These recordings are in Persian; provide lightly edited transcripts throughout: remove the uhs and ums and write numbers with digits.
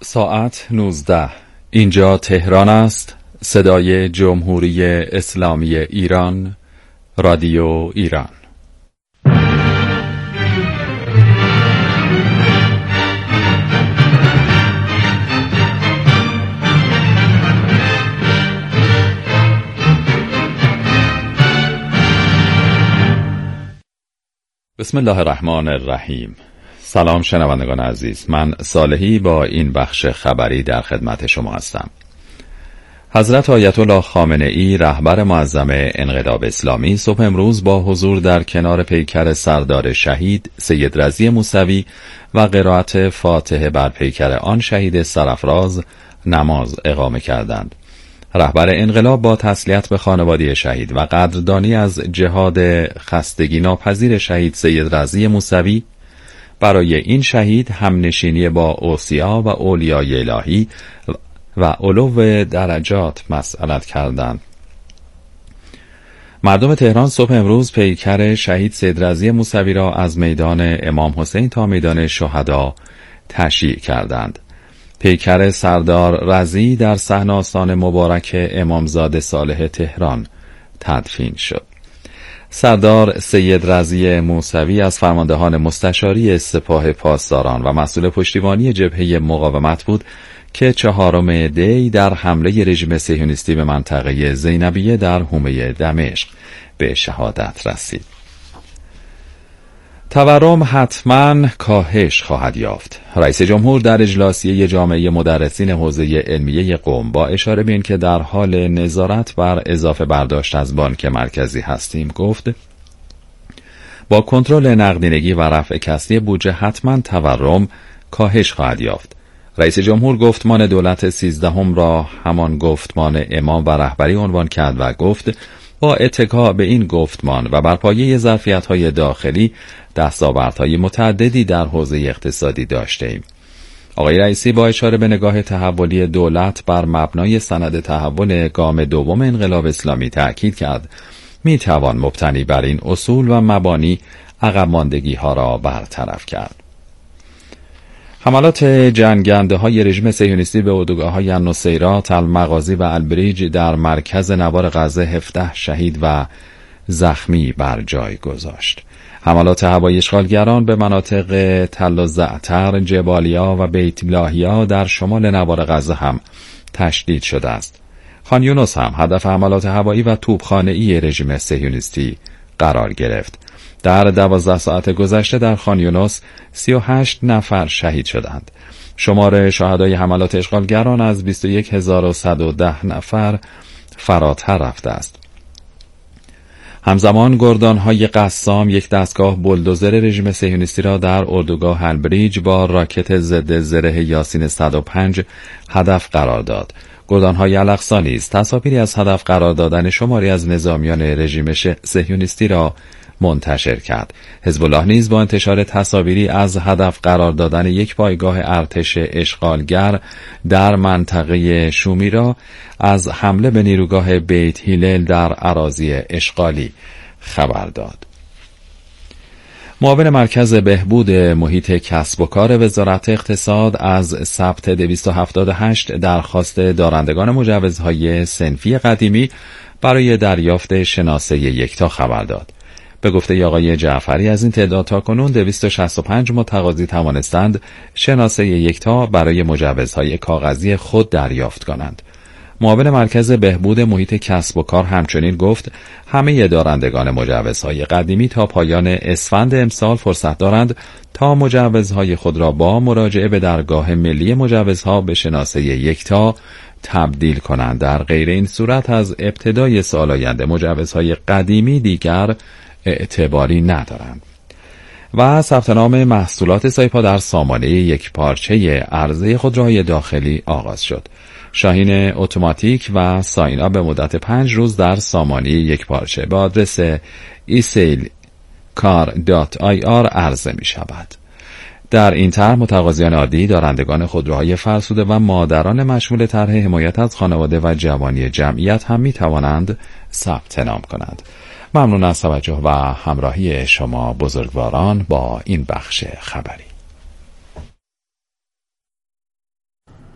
ساعت 19. اینجا تهران است. صدای جمهوری اسلامی ایران، رادیو ایران. بسم الله الرحمن الرحیم. سلام شنوندگان عزیز، من صالحی با این بخش خبری در خدمت شما هستم. حضرت آیت الله خامنه ای رهبر معظم انقلاب اسلامی صبح امروز با حضور در کنار پیکر سردار شهید سید رضی موسوی و قرائت فاتحه بر پیکر آن شهید سرافراز نماز اقامه کردند. رهبر انقلاب با تسلیت به خانواده شهید و قدردانی از جهاد خستگی ناپذیر شهید سید رضی موسوی برای این شهید همنشینی با اوصیا و اولیای الهی و علو درجات مسئلت کردند. مردم تهران صبح امروز پیکر شهید سید رضی موسوی را از میدان امام حسین تا میدان شهدا تشییع کردند. پیکر سردار رضی در صحن آستان مبارک امامزاده صالح تهران تدفین شد. سردار سید رضی موسوی از فرماندهان مستشاری سپاه پاسداران و مسئول پشتیبانی جبهه مقاومت بود که 4 دی در حمله رژیم صهیونیستی به منطقه زینبیه در حومه دمشق به شهادت رسید. تورم حتما کاهش خواهد یافت. رئیس جمهور در اجلاسیه جامعه مدرسین حوزه علمیه قم با اشاره به اینکه در حال نظارت بر اضافه برداشت از بانک مرکزی هستیم گفت با کنترل نقدینگی و رفع کسری بودجه حتما تورم کاهش خواهد یافت. رئیس جمهور گفتمان دولت 13 را همان گفتمان امام و رهبری عنوان کرد و گفت با اتکا به این گفتمان و بر پایه ظرفیت‌های داخلی دستاوردهای متعددی در حوزه اقتصادی داشته‌ایم. آقای رئیسی با اشاره به نگاه تحولی دولت بر مبنای سند تحول گام دوم انقلاب اسلامی تأکید کرد میتوان مبتنی بر این اصول و مبانی عقب ماندگی‌ها را برطرف کرد. حملات جنگنده‌های رژیم صهیونیستی به اردوگاه‌های النصیرات، المغازی و البریج در مرکز نوار غزه 17 شهید و زخمی بر جای گذاشت. حملات هوایی اشغالگران به مناطق تل و زعتر، جبالیا و بیت لاهیا در شمال نوار غزه هم تشدید شده است. خان یونس هم هدف حملات هوایی و توپخانه‌ای رژیم صهیونیستی قرار گرفت. در 12 ساعت گذشته در خان یونس 38 نفر شهید شدند. شمار شهدای حملات اشغالگران از 21110 نفر فراتر رفته است. همزمان گردان‌های قسام یک دستگاه بولدوزر رژیم صهیونیستی را در اردوگاه البریج با راکت ضد زره یاسین 105 هدف قرار داد. گردان‌های الاقصی نیز تصاویری از هدف قرار دادن شماری از نظامیان رژیم صهیونیستی را منتشر کرد. حزب الله نیز با انتشار تصاویری از هدف قرار دادن یک پایگاه ارتش اشغالگر در منطقه شومیرا از حمله به نیروگاه بیت هیلل در اراضی اشغالی خبر داد. معاون مرکز بهبود محیط کسب و کار وزارت اقتصاد از ثبت 278 درخواست دارندگان مجوزهای صنفی قدیمی برای دریافت شناسه یکتا خبر داد. به گفته آقای جعفری از این تعداد تاکنون 265 متقاضی توانستند شناسه یکتا برای مجوزهای کاغذی خود دریافت کنند. معاون مرکز بهبود محیط کسب و کار همچنین گفت همه دارندگان مجوزهای قدیمی تا پایان اسفند امسال فرصت دارند تا مجوزهای خود را با مراجعه به درگاه ملی مجوزها به شناسه یکتا تبدیل کنند. در غیر این صورت از ابتدای سال آینده مجوزهای قدیمی دیگر اعتباری ندارند. و ثبت نام محصولات سایپا در سامانه یک پارچه عرضه خودروهای داخلی آغاز شد. شاهین اتوماتیک و ساین اپ به مدت 5 روز در سامانه یک پارچه با آدرس esailcar.ir عرضه می شود. در این طرح متقاضیان عادی، دارندگان خودروهای فرسوده و مادران مشمول طرح حمایت از خانواده و جوانی جمعیت هم می توانند ثبت نام کنند. ممنون از توجه و همراهی شما بزرگواران با این بخش خبری.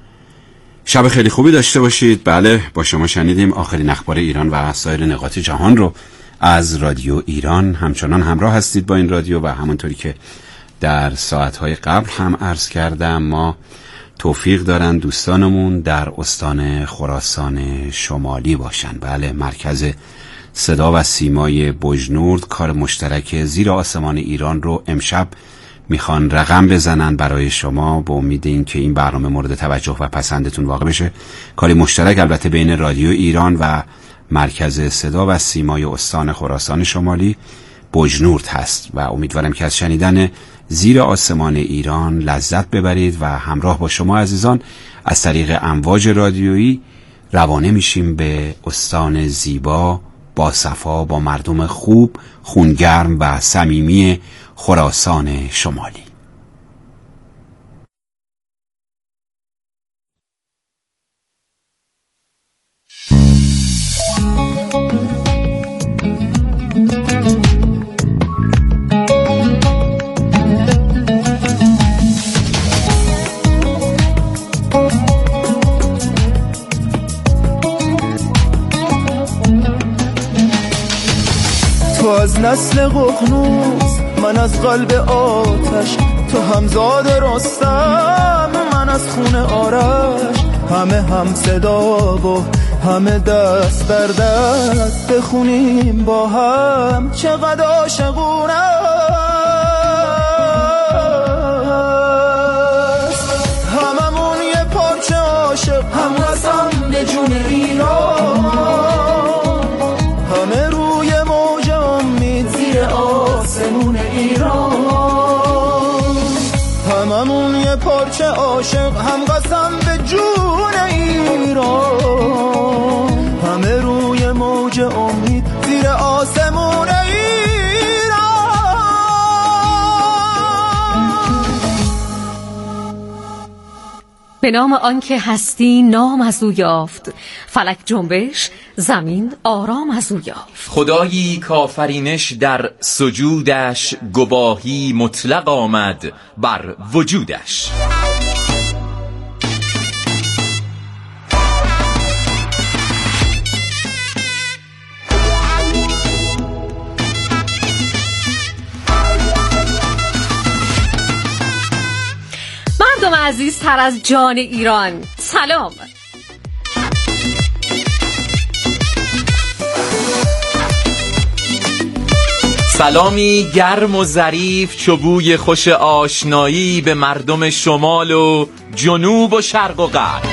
شب خیلی خوبی داشته باشید. بله، با شما شنیدیم آخرین اخبار ایران و سایر نقاط جهان رو از رادیو ایران. همچنان همراه هستید با این رادیو و همونطوری که در ساعتهای قبل هم عرض کردم، ما توفیق دارن دوستانمون در استان خراسان شمالی باشن. بله، مرکز صدا و سیمای بجنورد کار مشترک زیر آسمان ایران رو امشب میخوان رقم بزنن برای شما، با امید این که این برنامه مورد توجه و پسندتون واقع بشه. کاری مشترک البته بین رادیو ایران و مرکز صدا و سیمای استان خراسان شمالی بجنورد هست و امیدوارم که از شنیدن زیر آسمان ایران لذت ببرید و همراه با شما عزیزان از طریق امواج رادیویی روانه میشیم به استان زیبا، با صفا، با مردم خوب، خونگرم و صمیمی خراسان شمالی. تو از نسل ققنوس، من از قلب آتش، تو همزاد رستم، من از خون آرش. همه هم صدا و همه دست در دست، بخونیم با هم چقدر عاشقونه است. هممون یه پارچه عاشق، هم قسم به جون ایران. همه روی موج امید زیر آسمون ایران. هممون یه پارچه عاشق، هم قسم به جون ایران. همه روی موج امید زیر آسمون ایران. به نام آن که هستی نام از او یافت، فلک جنبش زمین آرام از او یافت. خدایی کافرینش در سجودش، گواهی مطلق آمد بر وجودش. مردم عزیزتر از جان ایران، سلام. سلامی گرم و ظریف، چوبوی خوش آشنایی به مردم شمال و جنوب و شرق و غرب.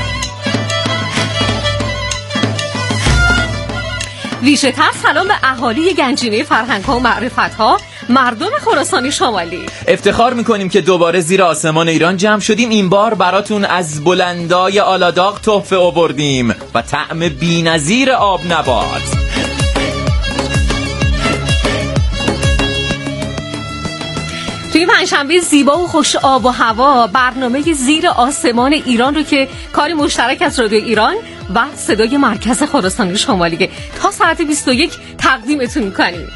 ویژه تر سلام به اهالی گنجینه فرهنگ‌ها و معرفت‌ها، مردم خراسان شمالی. افتخار میکنیم که دوباره زیر آسمان ایران جمع شدیم. این بار براتون از بلندای آلاداغ تحفه آوردیم و طعم بی‌نظیر آب نبات. توی پنجشنبه زیبا و خوش آب و هوا، برنامه زیر آسمان ایران رو که کاری مشترک از رادیو ایران و صدای مرکز خراسان شمالی تا ساعت 21 تقدیمتون میکنیم.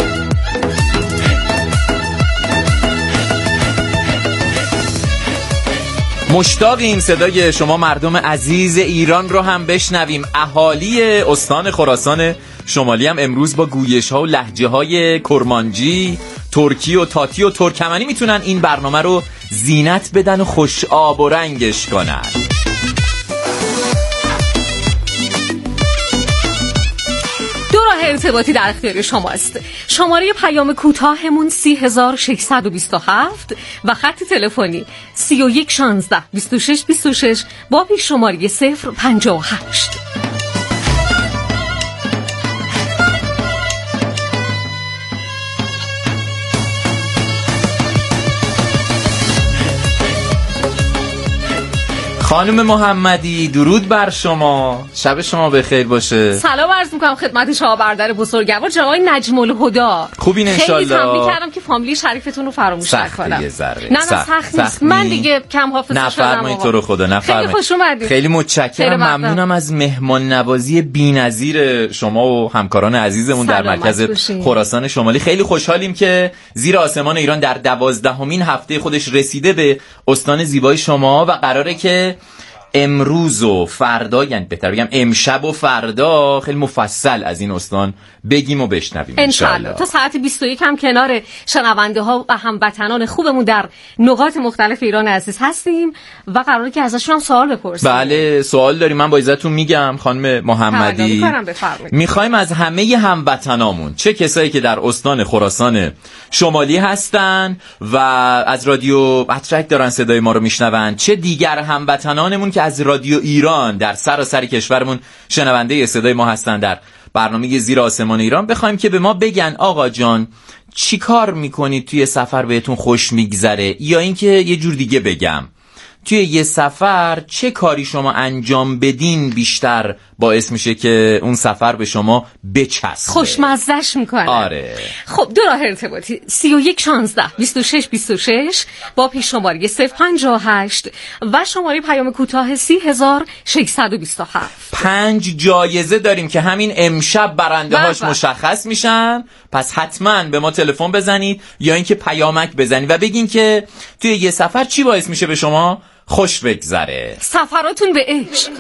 مشتاقیم صدای شما مردم عزیز ایران رو هم بشنویم. اهالی استان خراسان شمالی هم امروز با گویش‌ها و لهجه‌های کرمانجی، ترکی و تاتی و ترکمنی میتونن این برنامه رو زینت بدن و خوش آب و رنگش کنن. دو راه ارتباطی در اختیار شماست. شماره پیام کوتاهمون 30627 و خط تلفنی 31 16 26 26 با پیش شماره 058. خانم محمدی درود بر شما، شب شما بخیر باشه. سلام عرض میکنم خدمت شما برادر بزرگوار جناب نجم الهدی. خوبین انشالله. خیلی تمنی کردم که فامیلی شریفتون رو فراموش نکنم. نه سخت نیست. من دیگه کم حافظه شدم. نفرمایید تو رو خدا، نفرمایید. خیلی خوش اومدید. خیلی متشکرم، ممنونم از مهمان نوازی بی‌نظیر شما و همکاران عزیزمون در مرکز خراسان شمالی. خیلی خوشحالیم که زیر آسمان ایران در 12مین هفته خودش رسیده به استان زیبای شما و قراره که امروز و فردا، یعنی بهتر بگم امشب و فردا، خیلی مفصل از این استان بگیم و بشنویم انشالله. تا ساعت 21 هم کنار شنونده ها و هموطنان خوبمون در نقاط مختلف ایران عزیز هستیم و قراره که ازشون هم سوال بپرسیم. بله سوال داریم. من با عزتون میگم خانم محمدی، میخوایم از همه هموطنامون، چه کسایی که در استان خراسان شمالی هستن و از رادیو اترک دارن صدای ما رو میشنون، چه دیگر هموطنانمون که از رادیو ایران در سراسر کشورمون شنونده صدای ما هستن در برنامه زیر آسمان ایران، بخوایم که به ما بگن آقا جان چی کار میکنید توی سفر بهتون خوش میگذره، یا اینکه یه جور دیگه بگم توی یه سفر چه کاری شما انجام بدین بیشتر باعث میشه که اون سفر به شما بچسبه، خوشمزهش میکنه. آره. خب دو راه ارتباطی 31 16 26 26 با پیش شماره 058 و شماره پیام کوتاه 30627. 5 جایزه داریم که همین امشب برنده هاش مشخص میشن، پس حتما به ما تلفن بزنید یا اینکه پیامک بزنید و بگین که توی یه سفر چی باعث میشه به شما خوش بگذره. سفراتون به عشق.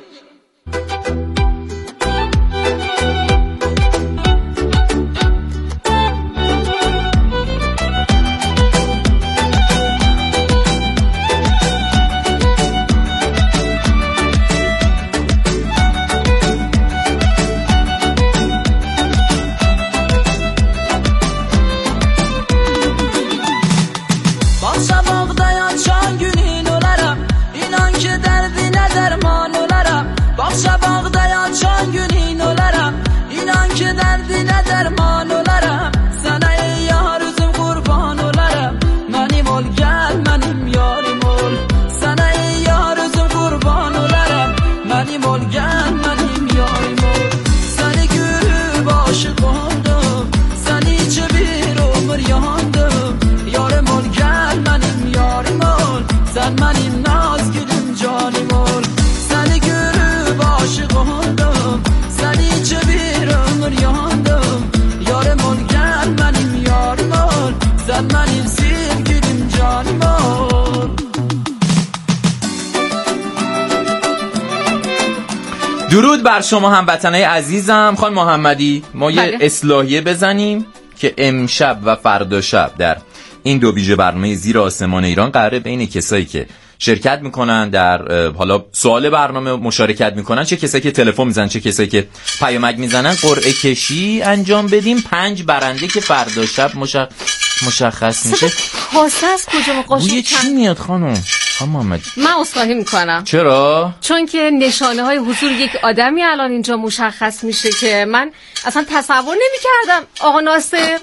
درود بر شما هموطنای عزیزم. خانم محمدی ما یه اصلاحیه بزنیم که امشب و فردا شب در این دو ویژه برنامه زیر آسمان ایران قراره بین کسایی که شرکت میکنن در حالا سوال برنامه مشارکت میکنن، چه کسایی که تلفن میزنن چه کسایی که پیامک میزنن، قرعه کشی انجام بدیم. 5 برنده که فردا شب مشخص میشه. کاسه از کجا مقاشه بوی چی میاد خانم محمدی؟ من اصلاحی میکنم. چرا؟ چون که نشانه های حضور یک آدمی الان اینجا مشخص میشه که من اصلا تصور نمیکردم. آقا ناصر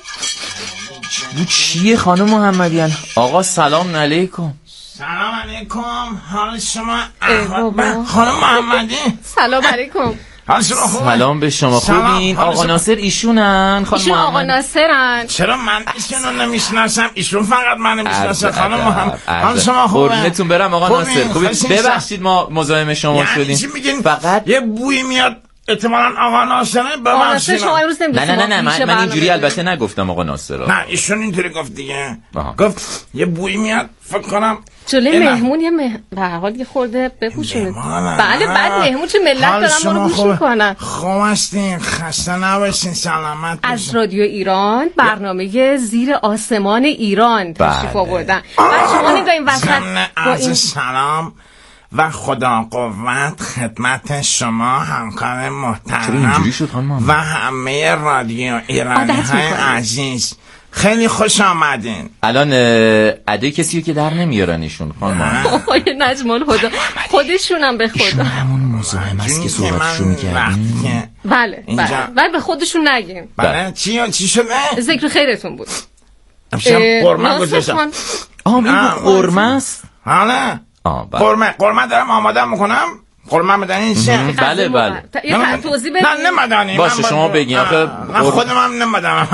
بو چیه خانم محمدیان؟ آقا سلام علیکم. سلام علیکم، حال شما؟ خانم محمدی سلام علیکم. حال شما خوبه؟ سلام به شما. خوبین؟ آقا ناصر ایشونن خانم ایشون آقا ناصرن. چرا من ایشونو نمیشناسم؟ ایشون فقط من نمیشناسم. خانم محمد حال شما خوبه؟ قربونتون برم آقا ناصر. خوبین؟ ببخشید ما مزاحم شما شدیم. فقط یه بوی میاد احتمالاً آقا ناصره. آقا ناصر شما امروز نمیدونید. نه من اینجوری البته نگفتم آقا ناصر. نه ایشون اینطوری گفت دیگه. گفت یه بوی میاد فکر کنم جلوی مهمون به هر حال یه خورده بپوشونید. بله بعد مهمون چه ملت دارن ما رو گوش میکنن. خوب هستین، خسته نباشین، سلامت باشین. از رادیو ایران برنامه زیر آسمان ایران تشریف آوردن. بعد شما نگاهین وسط با این سلام و خدا قوت خدمت شما همکار محترم و همه رادیو ایرانی های عزیز. خیلی خوش آمدین. الان ادای کسی که در نمیارن ایشون خانم آقای نجم الهدی خودشونم به خدا همون مزاحم است که صحبتشو میکردیم. بله به خودشون نگیم. بله چی شده؟ ذکر خیرتون بود. قرمه گذاشتم. این قرمه است؟ حالا قرمه دارم آماده میکنم. قرمه بدنین چیه؟ بله یه توضیح بدین. نه نمدانی باشه شما بگین. من خودم هم نمدم.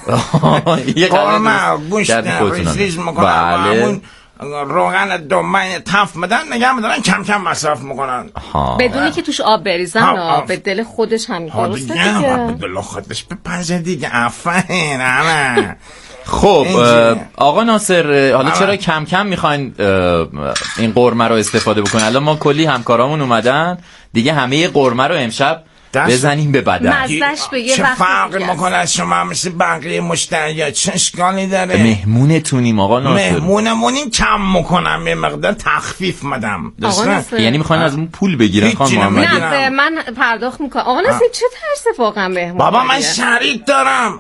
قرمه گوشت ریز میکنم، روغن دمه تف میدن نگه میدارن، کم کم مصرف میکنن بدونی که توش آب بریزن. به دل خودش همین درسته دیگه. به دل خودش بپزه دیگه. افرین همه خب آقا ناصر، حالا چرا کم کم میخواین این قرمه رو استفاده بکنین؟ الان ما کلی همکارامون اومدن دیگه، همه قرمه رو امشب بزنیم به بدن. مزدش به یه چه فرقی میکنه از شما مثل بقیه مشتریا؟ چه اشکالی داره؟ مهمونتونیم آقا ناصر. مهمونمونین کم میکنم، یه مقدار تخفیف مدم. یعنی میخواین از اون پول بگیرن خانم محمدی؟ نه من پرداخت میکنم. آقا ناصر چه ترس واقعا مهمون؟ بابا من شریک دارم.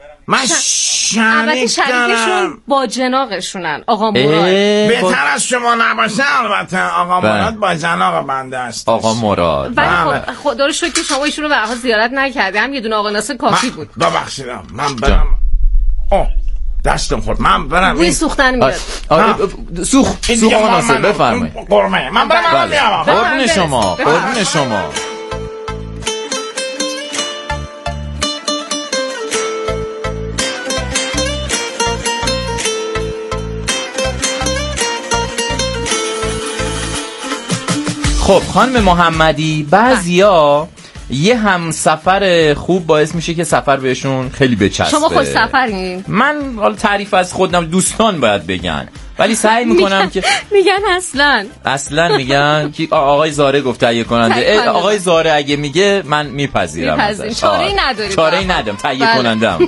شریکشون با جناقشونن آقا مراد. بهتر از شما نباشه البته. آقا مراد با جناق بنده است. آقا مراد خدا رو شکر که شما ایشونو به حال زیارت نکردی، هم یه دونه آقا ناصر کافی بود. ببخشید من برم. دستم خورد، من برم. بوی سوختن میاد. سوخ آقا ناصر بفرمایید. قرمه من برم میام. قربون شما. خب خانم محمدی، بعضیا یه همسفر خوب باعث میشه که سفر بهشون خیلی بچسبه. شما خوش سفرین؟ من حالا تعریف از خودم دوستان باید بگن، ولی سعی میکنم که میگن اصلا میگن که آقای زاره گفته تهیه کننده. آقای زاره اگه میگه من میپذیرم. چاره‌ای نداری؟ چاره‌ای ندارم، تهیه کنندم.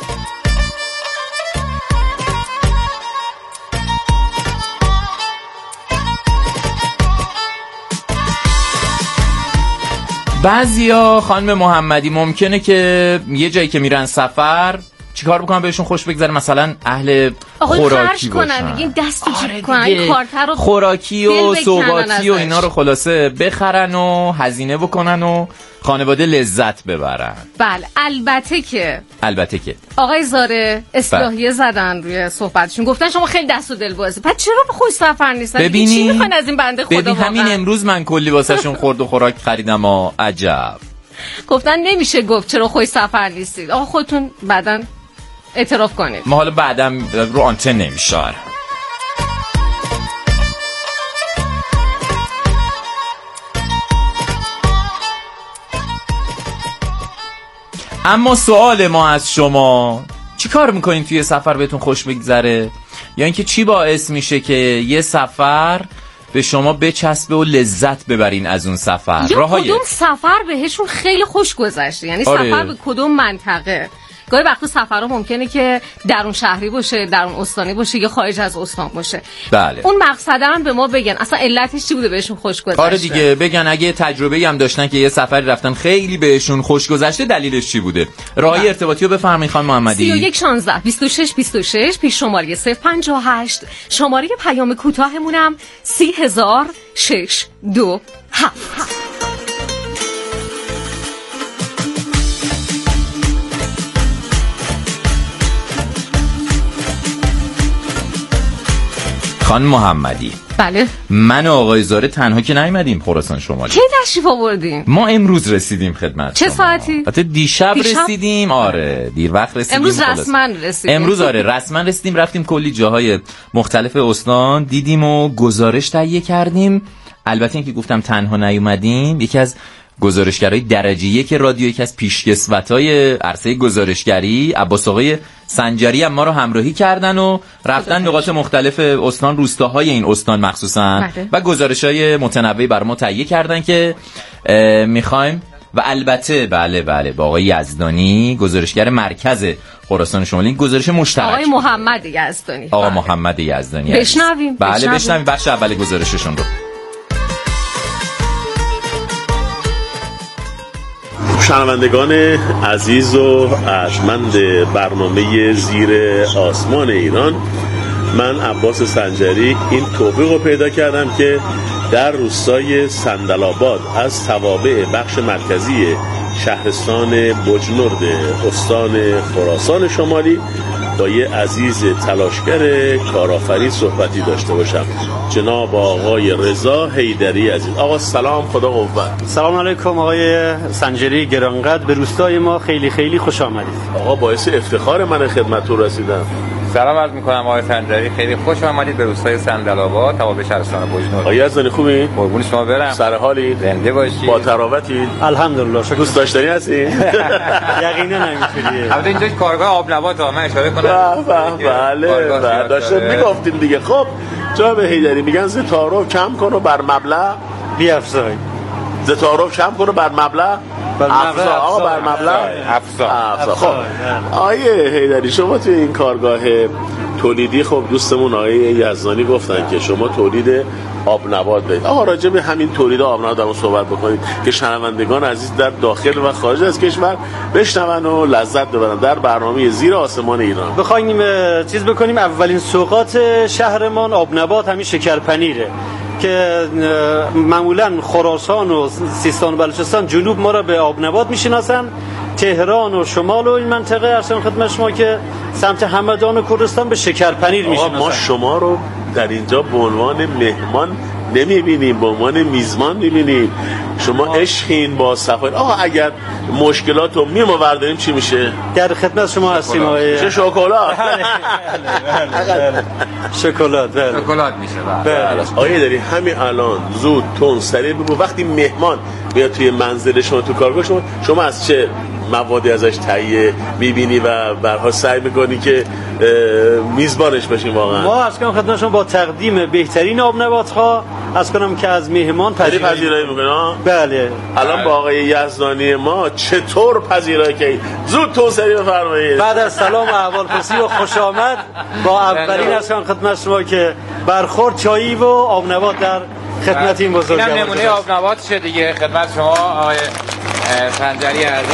بعضیا خانم محمدی ممکنه که یه جایی که میرن سفر چیکار بکنن بهشون خوش بگذره؟ مثلا اهل خوراکی باشن، این دستو چیپ کنن، کارتر رو خوراکی و سوغاتی و اینا رو خلاصه بخرن و هزینه بکنن و خانواده لذت ببرن. بله البته که آقای زاره اصلاحیه زدن روی صحبتشون، گفتن شما خیلی دست و دل بازی، پس چرا به خوش سفر نیستن؟ چی میخوان از این بنده خدا؟ ببین همین امروز من کلی واسهشون خورد و خوراک خریدم. عجب. گفتن نمیشه گفت چرا خوش سفر نیستید. آقا خودتون بعدن اعتراف کنید. ما حالا بعدم رو آنتن نمیشه. اما سوال ما از شما، چی کار میکنین توی سفر بهتون خوش بگذره؟ یا اینکه چی باعث میشه که یه سفر به شما بچسبه و لذت ببرین از اون سفر؟ یا کدوم سفر بهشون خیلی خوش گذشته؟ یعنی سفر به کدوم منطقه؟ گاهی وقتا سفرها ممکنه که درون شهری باشه، درون استانی باشه، یا خارج از استان باشه. بله. اون مقصده هم به ما بگن اصلا علتش چی بوده بهشون خوش گذشته. آره دیگه، بگن اگه تجربه‌ای هم داشتن که یه سفری رفتن خیلی بهشون خوش گذشته، دلیلش چی بوده؟ راهی ارتباطی رو بفرمایید خانم محمدی. 31 16 26 26 پیش شماره 058. شماره پیام کوتاهمونم 30627. خانم محمدی، بله، من و آقای زاره تنها که نیومدیم خراسان شمالی. کی تشریف آوردیم؟ ما امروز رسیدیم خدمت چه شما. ساعتی؟ البته دیشب رسیدیم. آره دیر وقت رسیدیم. امروز رسما رسیدیم. امروز رسما رسیدیم، رفتیم کلی جاهای مختلف استان دیدیم و گزارش تهیه کردیم. البته اینکه گفتم تنها نیومدیم، یکی از گزارشگرای درجه یک رادیو، یکی از پیشکسوتای عرصه گزارشگری، عباس آقای سنجری هم ما رو همراهی کردن و رفتن نقاط مختلف استان، روستاهای این استان مخصوصا، و گزارش‌های متنوعی برای ما تهیه کردن که می‌خوایم. و البته بله با آقای یزدانی، گزارشگر مرکز خراسان شمالی، گزارش مشترک. آقای محمد یزدانی. آقا محمد یزدانی. بشنویم. بشنویم بخش اول گزارششون رو. شنوندگان عزیز و ارجمند برنامه زیر آسمان ایران، من عباس سنجری این توفیق رو پیدا کردم که در روستای صندل‌آباد از توابع بخش مرکزی شهرستان بجنورد استان خراسان شمالی با یه عزیز تلاشگر کارآفرین صحبتی داشته باشم، جناب آقای رضا حیدری عزیز. آقا سلام، خدا قوت. سلام علیکم آقای سنجری گرانقدر، به روستای ما خیلی خیلی خوش آمدید. آقا باعث افتخار من خدمتتون رسیدم. سلام عرض می‌کنم آقای سنجری، خیلی خوش آمدید به روستای صندل‌آباد توابع شهرستان بجنورد. آقای یزدانی خوبی؟ قربون شما برم. سر حالی؟ زنده باشید. با تراوتی؟ الحمدلله. دوست داشتنی هستی؟ یقینا نمی‌تونی. البته اینجا کارگاه آبنبات، من اشاره کنم بله داشتن میگفتیم دیگه. خب جناب حیدری میگن ز تعارف کم کن و بر مبلغ بیافزای. ز تعارف کم کن و بر مبلغ افزا. آقا بر مبلغ افزا. خب آیه حیدری شما توی این کارگاه تولیدی، خب دوستمون آقای یزدانی گفتن که شما تولید آب نبات دارید. آقا راجع به همین تولید آب نبات دارم صحبت بکنید که شنوندگان عزیز در داخل و خارج از کشور بشنون و لذت ببرن در برنامه زیر آسمان ایران. بخوایم چیز بکنیم، اولین سوغات شهرمان آب نبات همین شکرپنیره که معمولا خراسان و سیستان و بلوچستان جنوب ما را به آب نبات میشناسن، تهران و شمال و این منطقه ارسان خدمت شما که سمت همدان و کردستان به شکرپنیر میشناسن. ما شما رو در اینجا به عنوان مهمان نمیبینیم، به عنوان میزبان میبینیم. شما عشقین با صفایی. آقا اگر مشکلات رو می‌آوردیم چی میشه؟ در خدمت شما هستیم آقای. چه شکلات؟ شکلات میشه. آقا داری همین الان زود تون سریع بگو وقتی مهمان میاد توی منزل شما تو کارگاه شما از چه موادی ازش تهیه میبینی و برها سعی میکنی که میزبانش بشیم؟ واقعا ما از کنم خدمت شما با تقدیم بهترین آب نبات ها از کنم که از مهمان پذیرایی میکنه. بله. الان با آقای یزدانی ما چطور پذیرایی کنید؟ زود تو سری بفرمایید. بعد از سلام و احوالپرسی و خوش آمد با اولین از کنم خدمت شما که برخورد چایی و آب نبات در خدمت این بزرگوار. اینم نمونه آب نبات شده دیگه خدمت شما آقای سنجری عزیز.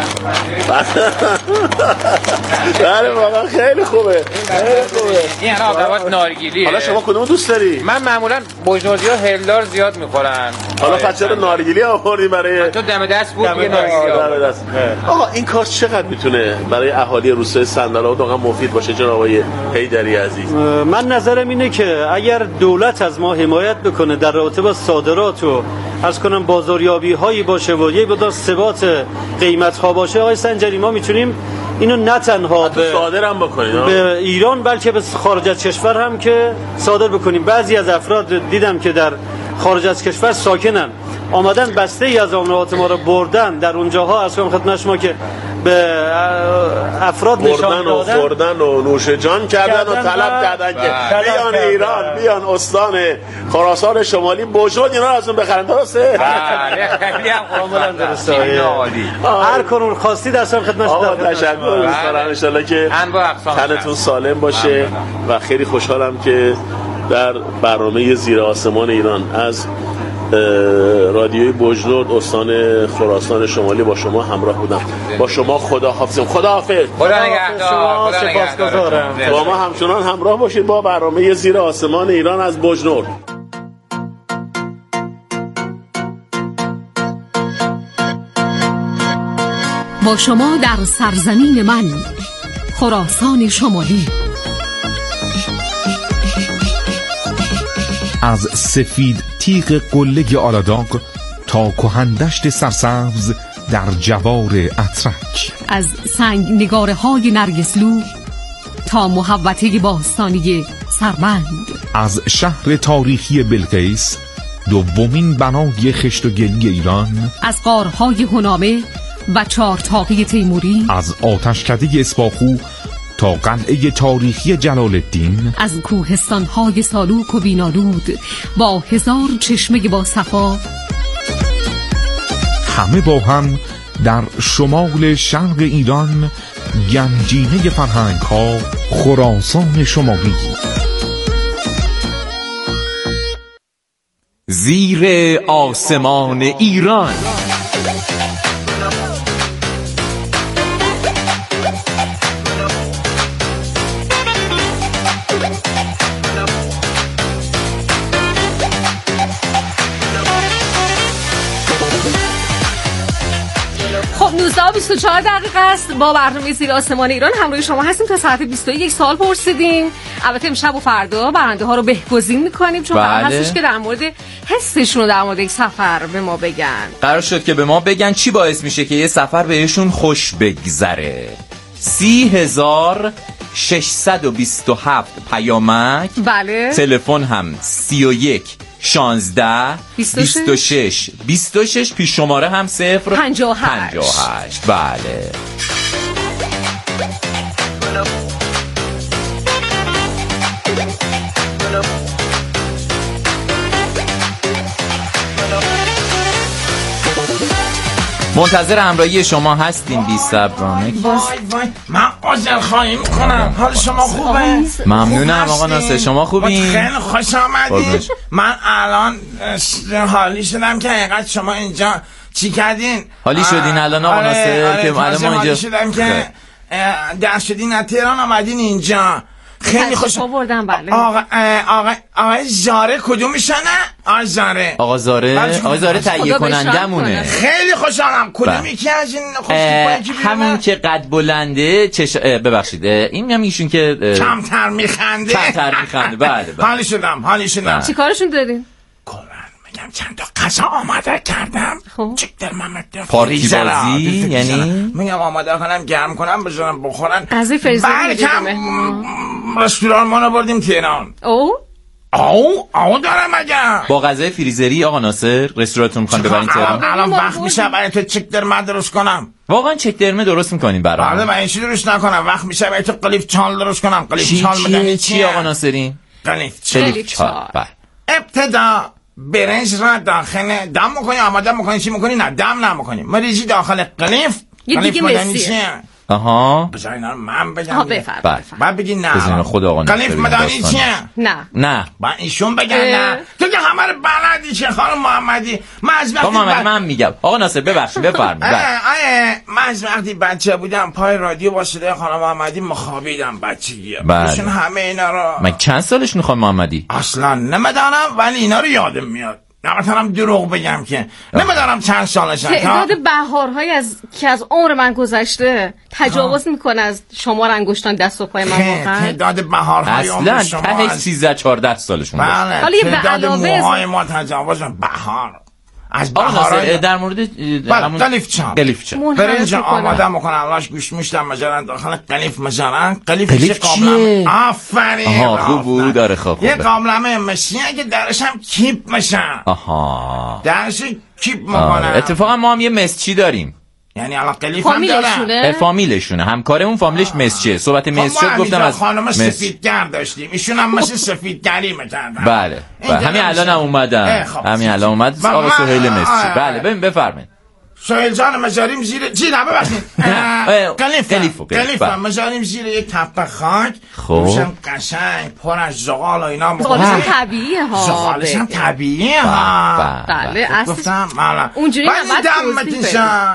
بله واقعا خیلی خوبه. این آب نبات نارگیلیه. حالا شما کدومو دوست داری؟ من معمولا بوجنوردی‌ها هلدار زیاد میخورن. حالا پس چرا نارگیلی آوردی برای تو دم دست بود دیگه نارگیلی. آقا این کار چقدر میتونه برای اهالی روستای صندل‌آباد واقعا مفید باشه جناب آقای حیدری عزیز؟ من نظرم اینه که اگر دولت از ما حمایت بکنه در رابطه با صادرات و از کنم بازاریابی هایی باشه و یه مقدار ثبات قیمت ها باشه آقای سنجری، ما میتونیم اینو نه تنها صادر هم بکنیم به ایران بلکه به خارج از کشور هم که صادر بکنیم. بعضی از افراد دیدم که در خارج از کشور ساکنن، آمدن بسته ای از آمنات ما رو بردن در اونجاها از خدمت شما که به افراد نشان دادن و خوردن و نوش جان کردن و طلب کردن که بیان ایران، بیان استان خراسان شمالی بوجود اینا از اون بخرن. درسته؟ بله خیلی هم کاملا درسته. هر کارون خواستید اصلا خدمت شما. تشکر می‌کنم. ان شاءالله که تنتون سالم باشه و خیلی خوشحالم که در برنامه زیر آسمان ایران از رادیوی بوجنورد استان خراسان شمالی با شما همراه بودم. با شما خداحافظ. خداحافظ. خدا نگهدار. سپاسگزارم. با ما همچنان همراه باشید با برنامه زیر آسمان ایران از بوجنورد. با شما در سرزمین من خراسان شمالی. از سفید تیغ قله آلاداغ تا کهندشت سرسبز در جوار اترک، از سنگ نگاره های نرگسلو تا محوطه باستانی سربند، از شهر تاریخی بلقیس دومین بنای خشت و گلی ایران، از غارهای هنامه و چهارطاقه تیموری، از آتشکده اسپاخو تا قلعه تاریخی جلال الدین، از کوهستان‌های سالوک و بینالود با 1000 چشمه با صفا، همه با هم در شمال شرق ایران گنجینه فرهنگ‌ها خراسان شمالی. زیر آسمان ایران. خب 19:24 دقیقه است. با برنامه زیر آسمان ایران همراه شما هستیم تا ساعت 21. سال پرسیدیم. البته امشب و فردا برنده ها رو بهگزین می‌کنیم چون قرار هستش که در مورد حسشون در مورد یک سفر به ما بگن. قرار شد که به ما بگن چی باعث میشه که یه سفر بهشون خوش بگذره. 30,627 پیامک. بله. تلفن هم 31 16 26 پیش شماره هم 058. بله. منتظر همراهی شما هستیم بی صبرانه. وای من عذرخواهی میکنم. حال شما خوبه؟ ممنونم آقا ناصر، شما خوبین؟ خیلی خوش آمدید. من الان حالی شدم که حقیقت شما اینجا چی کردین؟ حالی شدین الان آقا ناصر؟ که الان ما اینجا شدم که در شدین از تهران آمدین اینجا. خیلی خوش آوردم. بله. آقا زاره کدومشونه؟ آقا زاره. آقا زاره تهیه کنندمونه. خیلی خوشحالم. کدوم یکی از این خوشتیپایی که همون که قد بلنده ببخشید این هم ایشون که کمتر میخنده. بله. حالی شدم. چی کارشون دارین؟ میگم چند تا غذا آماده کردم. چک در محمد پارتی بازی یعنی میگم آماده کنم گرم کنم بذارم بخورن. غذای فریزر بلکم رستوران ما رو بردیم تهران. او دارم مگه با غذای فریزری آقا ناصر رستورانتون میخوان ببرین تهران؟ الان وقت میشه برای تو چک درمه درست کنم. واقعا چک درمه درست میکنین برام؟ بله من این چی درست نکنم. وقت میشه برای تو قلیف چال درست کنم. قلیف چال میدونی چی آقا ناصرین؟ قلیف چال. ابتدا برنج را داخل دم میکنی. آماده میکنی چی میکنی؟ نه دم نمیکنی. مریضی داخل قلیف. یه دیگه مسیه. بذار اینا رو من بگم. بعد بگی نه. بزنین خود آقا ناصر. قلیف مدانی چیه؟ نه. بعد ایشون بگن نه. تو که همه رو بلدی چه خانم محمدی. من از وقتی من میگم آقا ناصر ببخشید بفرمایید. من از وقتی بچه بودم پای رادیو با صدای خانم محمدی مخابیدم بچگی. ایشون همه اینا رو. من چند سالشون خانم محمدی؟ اصلا نمیدونم ولی اینا رو یادم میاد. نمیتونم دروغ بگم که نمیدونم چند سالشن. تعداد بهارهای که از عمر من گذشته تجاوز میکنه از شمار انگشتان دست و پای من. واقعا تعداد بهارهای عمر شما اصلا 13-14 سالشون. بله. حالا به علاوه موهای ما تجاوز بهار از بهارهای در مورد قلیف چام برنج آماده میکنن. لاش گوش میشتم مجرد داخل قلیف مجرد قلیف چه قابلمه. آفرین خوب بود. داره خوب یه قابلمه مشیه که درش هم کیپ میشن. درش کیپ میکنن. اتفاقا ما هم یه مسچی داریم. یعنی الان قلیف هم دارن. فامیلشونه. همکارمون فامیلش مسچیه. صحبت مسچی شد گفتم از خانم سفیدگر داشتیم. ایشون هم مثل سفیدگری میکردن. بله. همین الان هم اومدن. همین الان اومد آقا سهیل مسچی. بله بفرمایید. سهیل جان مزاریم زیر چی نه ببخشید. قلیف مزاریم زیر یک تپه خاک. روشم قشنگ پر از زغال و اینا. زغالش طبیعیه ها. زغالش هم طبیعیه ها. بله گفتم اونجوری دم میکشن.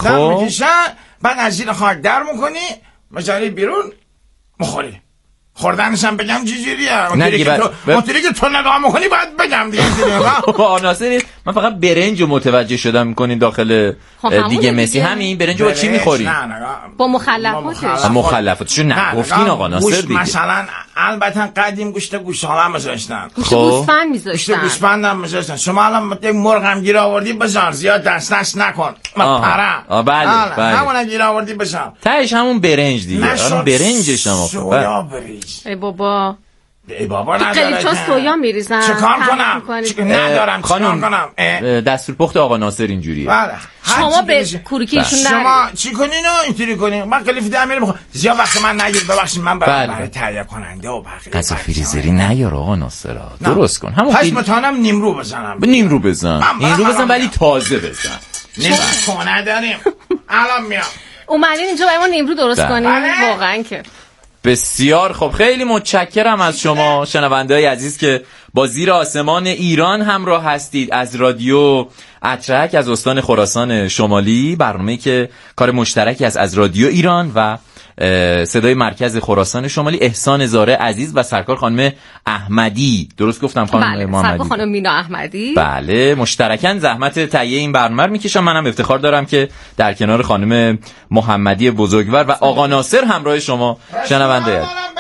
بعد از زیر خاک در میکنی مجاری بیرون مخوری. خوردنش هم بگم چجوریه؟ اونطوری که تو نگاه میکنی باید بگم دیگه. ناصر من فقط برنج رو متوجه شدم میکنین داخل دیگه مسی. همین برنج رو با چی میخوری؟ با مخلفاتش. مخلفاتشو نه گفتین آقا ناصر دیگه. مثلا البته قدیم گوشت گوساله هم میذاشتن. گوسفند میذاشتن. گوسفند هم میذاشتن. شما الان یک مرغ هم گیر آوردی بزار زیاد دست نکن. بله همون گیر آوردی بزار. تهش همون برنج دیگه. برنجش هم ای بابا نداره. قلیچا سویا میریزن. چه کار کنم؟ ندارم چه کار کنم؟ دستور پخت آقا ناصر اینجوریه. بله. شما به کوریکیشون نرید. شما چی کنین و اینطوری کنین؟ من قلیف ده میرم زیاد وقت من نگیر. ببخشید من برای تهیه کننده و بقیه غذا فریزری نیار آقا ناصر. درست کن. همون متانم نیمرو بزنم. نیمرو بزن ولی تازه بزن. نیمرو نداریم. الان میام. اومدین اینجا برای ما نیمرو درست کنین. واقعا که بسیار خب. خیلی متشکرم از شما شنونده‌های عزیز که با زیر آسمان ایران همراه هستید. از رادیو اترک از استان خراسان شمالی، برنامه‌ای که کار مشترکی است از رادیو ایران و صدای مرکز خراسان شمالی. احسان زاره عزیز و سرکار خانم احمدی. درست گفتم خانم محمدی؟ سرکار خانم مینا احمدی. بله مشترکاً زحمت تهیه این برنامه رو میکشم. منم افتخار دارم که در کنار خانم محمدی بزرگوار و آقا ناصر همراه شما شنونده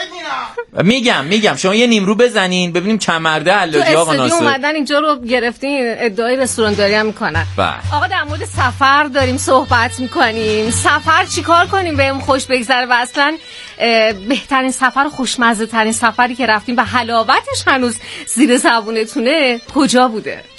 میگم شما یه نیمرو بزنین ببینیم چند مرده حلاجی آقا ناصر اومدن اینجا رو گرفتین ادعای رستوران داری هم میکنن. آقا در مورد سفر داریم صحبت میکنیم. سفر چیکار کنیم بهم خوش بگذره و اصلا بهترین سفر و خوشمزه ترین سفری که رفتیم و حلاوتش هنوز زیر زبونتونه کجا بوده؟